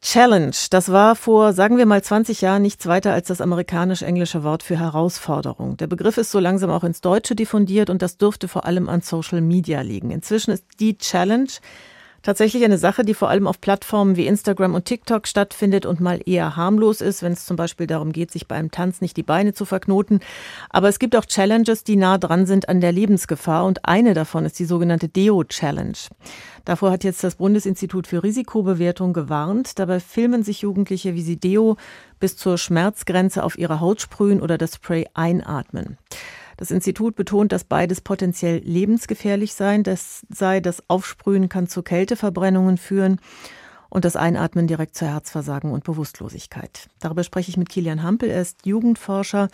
Challenge, das war vor, sagen wir mal, 20 Jahren nichts weiter als das amerikanisch-englische Wort für Herausforderung. Der Begriff ist so langsam auch ins Deutsche diffundiert und das dürfte vor allem an Social Media liegen. Inzwischen ist die Challenge tatsächlich eine Sache, die vor allem auf Plattformen wie Instagram und TikTok stattfindet und mal eher harmlos ist, wenn es zum Beispiel darum geht, sich beim Tanz nicht die Beine zu verknoten. Aber es gibt auch Challenges, die nah dran sind an der Lebensgefahr und eine davon ist die sogenannte Deo-Challenge. Davor hat jetzt das Bundesinstitut für Risikobewertung gewarnt. Dabei filmen sich Jugendliche, wie sie Deo bis zur Schmerzgrenze auf ihre Haut sprühen oder das Spray einatmen. Das Institut betont, dass beides potenziell lebensgefährlich sei. Das Aufsprühen kann zu Kälteverbrennungen führen und das Einatmen direkt zu Herzversagen und Bewusstlosigkeit. Darüber spreche ich mit Kilian Hampel. Er ist Jugendforscher,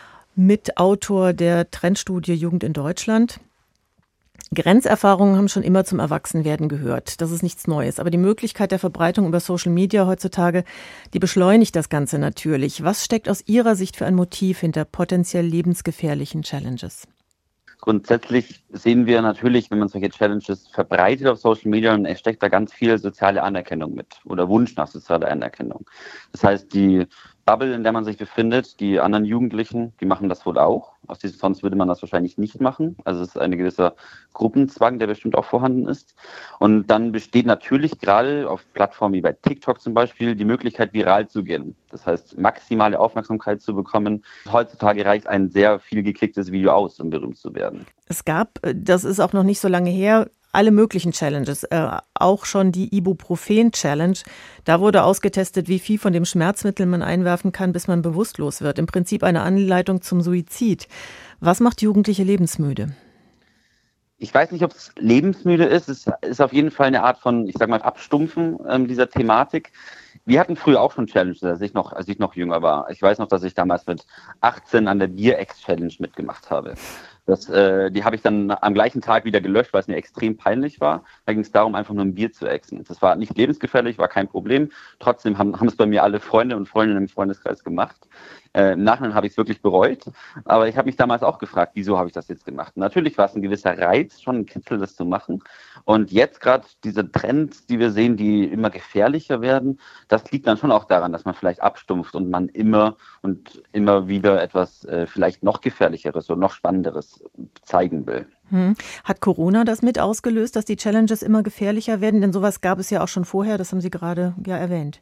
Mitautor der Trendstudie Jugend in Deutschland. Grenzerfahrungen haben schon immer zum Erwachsenwerden gehört. Das ist nichts Neues. Aber die Möglichkeit der Verbreitung über Social Media heutzutage, die beschleunigt das Ganze natürlich. Was steckt aus Ihrer Sicht für ein Motiv hinter potenziell lebensgefährlichen Challenges? Grundsätzlich sehen wir natürlich, wenn man solche Challenges verbreitet auf Social Media, dann steckt da ganz viel soziale Anerkennung mit oder Wunsch nach sozialer Anerkennung. Das heißt, die Bubble, in der man sich befindet, die anderen Jugendlichen, die machen das wohl auch. Sonst würde man das wahrscheinlich nicht machen. Also es ist ein gewisser Gruppenzwang, der bestimmt auch vorhanden ist. Und dann besteht natürlich gerade auf Plattformen wie bei TikTok zum Beispiel die Möglichkeit, viral zu gehen. Das heißt, maximale Aufmerksamkeit zu bekommen. Heutzutage reicht ein sehr viel geklicktes Video aus, um berühmt zu werden. Es gab, das ist auch noch nicht so lange her, alle möglichen Challenges, auch schon die Ibuprofen-Challenge. Da wurde ausgetestet, wie viel von dem Schmerzmittel man einwerfen kann, bis man bewusstlos wird. Im Prinzip eine Anleitung zum Suizid. Was macht Jugendliche lebensmüde? Ich weiß nicht, ob es lebensmüde ist. Es ist auf jeden Fall eine Art von, ich sag mal, Abstumpfen dieser Thematik. Wir hatten früher auch schon Challenges, als ich noch jünger war. Ich weiß noch, dass ich damals mit 18 an der Bier-Ex-Challenge mitgemacht habe. Die habe ich dann am gleichen Tag wieder gelöscht, weil es mir extrem peinlich war. Da ging es darum, einfach nur ein Bier zu exen. Das war nicht lebensgefährlich, war kein Problem. Trotzdem haben es bei mir alle Freunde und Freundinnen im Freundeskreis gemacht. Im Nachhinein habe ich es wirklich bereut. Aber ich habe mich damals auch gefragt, wieso habe ich das jetzt gemacht? Natürlich war es ein gewisser Reiz, schon ein Kitzel, das zu machen. Und jetzt gerade diese Trends, die wir sehen, die immer gefährlicher werden, das liegt dann schon auch daran, dass man vielleicht abstumpft und man immer und immer wieder etwas vielleicht noch Gefährlicheres oder noch Spannenderes zeigen will. Hat Corona das mit ausgelöst, dass die Challenges immer gefährlicher werden? Denn sowas gab es ja auch schon vorher, das haben Sie gerade ja erwähnt.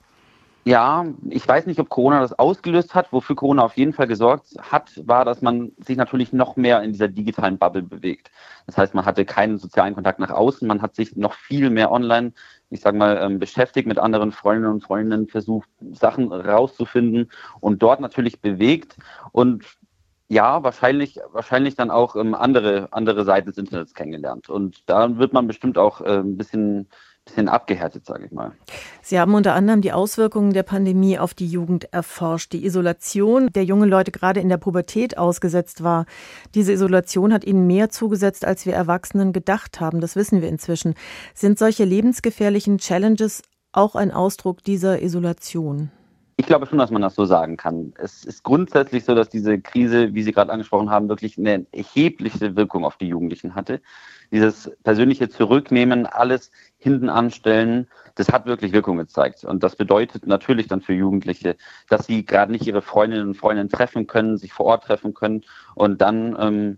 Ja, ich weiß nicht, ob Corona das ausgelöst hat. Wofür Corona auf jeden Fall gesorgt hat, war, dass man sich natürlich noch mehr in dieser digitalen Bubble bewegt. Das heißt, man hatte keinen sozialen Kontakt nach außen, man hat sich noch viel mehr online, ich sage mal, beschäftigt mit anderen Freundinnen und Freundinnen, versucht, Sachen rauszufinden und dort natürlich bewegt und ja, wahrscheinlich dann auch andere Seiten des Internets kennengelernt. Und da wird man bestimmt auch ein bisschen abgehärtet, sage ich mal. Sie haben unter anderem die Auswirkungen der Pandemie auf die Jugend erforscht. Die Isolation der jungen Leute gerade in der Pubertät ausgesetzt war. Diese Isolation hat ihnen mehr zugesetzt, als wir Erwachsenen gedacht haben. Das wissen wir inzwischen. Sind solche lebensgefährlichen Challenges auch ein Ausdruck dieser Isolation? Ich glaube schon, dass man das so sagen kann. Es ist grundsätzlich so, dass diese Krise, wie Sie gerade angesprochen haben, wirklich eine erhebliche Wirkung auf die Jugendlichen hatte. Dieses persönliche Zurücknehmen, alles hinten anstellen, das hat wirklich Wirkung gezeigt. Und das bedeutet natürlich dann für Jugendliche, dass sie gerade nicht ihre Freundinnen und Freunde treffen können, sich vor Ort treffen können. Und dann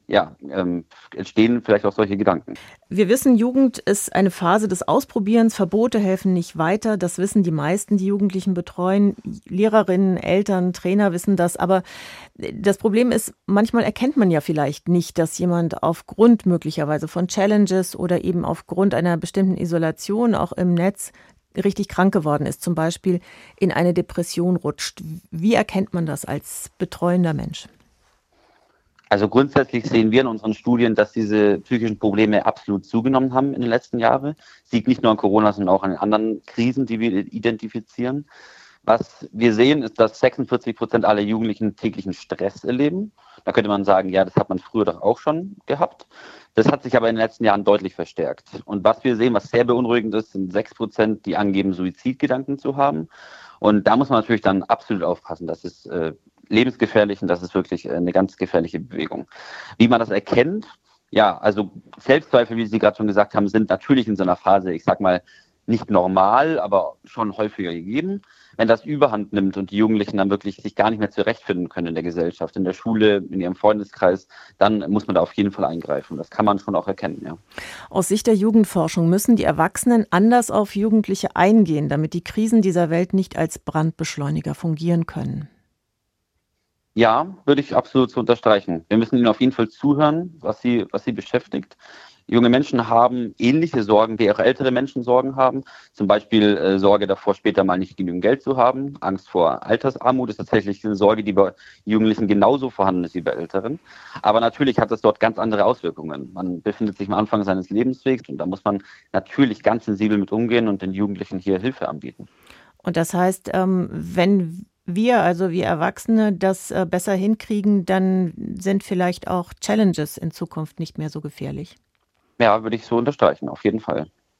entstehen vielleicht auch solche Gedanken. Wir wissen, Jugend ist eine Phase des Ausprobierens. Verbote helfen nicht weiter. Das wissen die meisten, die Jugendlichen betreuen. Lehrerinnen, Eltern, Trainer wissen das. Aber das Problem ist, manchmal erkennt man ja vielleicht nicht, dass jemand aufgrund möglicherweise von Challenges oder eben aufgrund einer bestimmten Isolation auch im Netz richtig krank geworden ist, zum Beispiel in eine Depression rutscht. Wie erkennt man das als betreuender Mensch? Also grundsätzlich sehen wir in unseren Studien, dass diese psychischen Probleme absolut zugenommen haben in den letzten Jahren. Es liegt nicht nur an Corona, sondern auch an anderen Krisen, die wir identifizieren. Was wir sehen, ist, dass 46% aller Jugendlichen täglichen Stress erleben. Da könnte man sagen, ja, das hat man früher doch auch schon gehabt. Das hat sich aber in den letzten Jahren deutlich verstärkt. Und was wir sehen, was sehr beunruhigend ist, sind 6%, die angeben, Suizidgedanken zu haben. Und da muss man natürlich dann absolut aufpassen. Das ist lebensgefährlich und das ist wirklich eine ganz gefährliche Bewegung. Wie man das erkennt, ja, also Selbstzweifel, wie Sie gerade schon gesagt haben, sind natürlich in so einer Phase, ich sag mal, nicht normal, aber schon häufiger gegeben. Wenn das Überhand nimmt und die Jugendlichen dann wirklich sich gar nicht mehr zurechtfinden können in der Gesellschaft, in der Schule, in ihrem Freundeskreis, dann muss man da auf jeden Fall eingreifen. Das kann man schon auch erkennen, ja. Aus Sicht der Jugendforschung müssen die Erwachsenen anders auf Jugendliche eingehen, damit die Krisen dieser Welt nicht als Brandbeschleuniger fungieren können. Ja, würde ich absolut so unterstreichen. Wir müssen ihnen auf jeden Fall zuhören, was sie beschäftigt. Junge Menschen haben ähnliche Sorgen, wie auch ältere Menschen Sorgen haben. Zum Beispiel Sorge davor, später mal nicht genügend Geld zu haben. Angst vor Altersarmut ist tatsächlich eine Sorge, die bei Jugendlichen genauso vorhanden ist wie bei Älteren. Aber natürlich hat es dort ganz andere Auswirkungen. Man befindet sich am Anfang seines Lebenswegs und da muss man natürlich ganz sensibel mit umgehen und den Jugendlichen hier Hilfe anbieten. Und das heißt, wenn wir, also wir Erwachsene, das besser hinkriegen, dann sind vielleicht auch Challenges in Zukunft nicht mehr so gefährlich. Ja, würde ich so unterstreichen, auf jeden Fall.